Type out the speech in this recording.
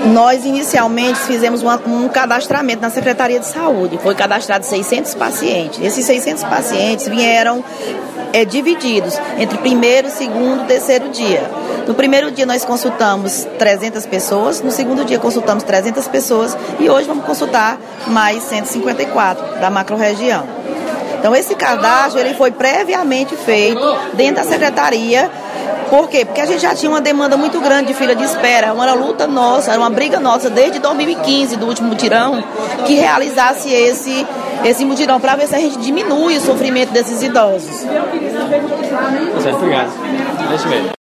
Nós inicialmente fizemos um cadastramento na Secretaria de Saúde. Foi cadastrado 600 pacientes. Esses 600 pacientes vieram divididos entre primeiro, segundo e terceiro dia. No primeiro dia nós consultamos 300 pessoas, no segundo dia consultamos 300 pessoas e hoje vamos consultar mais 154 da macro-região. Então esse cadastro ele foi previamente feito dentro da secretaria. Por quê? Porque a gente já tinha uma demanda muito grande de fila de espera, uma luta nossa, era uma briga nossa desde 2015, do último mutirão, que realizasse esse mutirão para ver se a gente diminui o sofrimento desses idosos. Certo, obrigado. Deixa eu ver.